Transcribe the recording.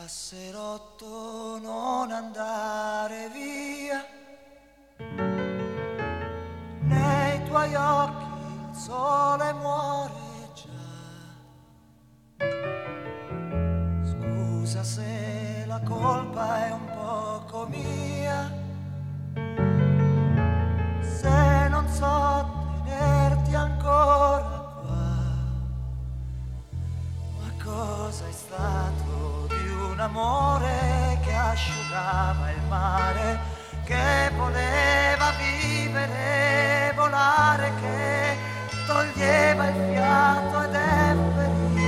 Passerotto, non andare via, nei tuoi occhi il sole muore già. Scusa se la colpa è un poco mia, se non so tenerti ancora qua. Ma cosa è stato di un amore che asciugava il mare, che voleva vivere, volare, che toglieva il fiato ed è ferito?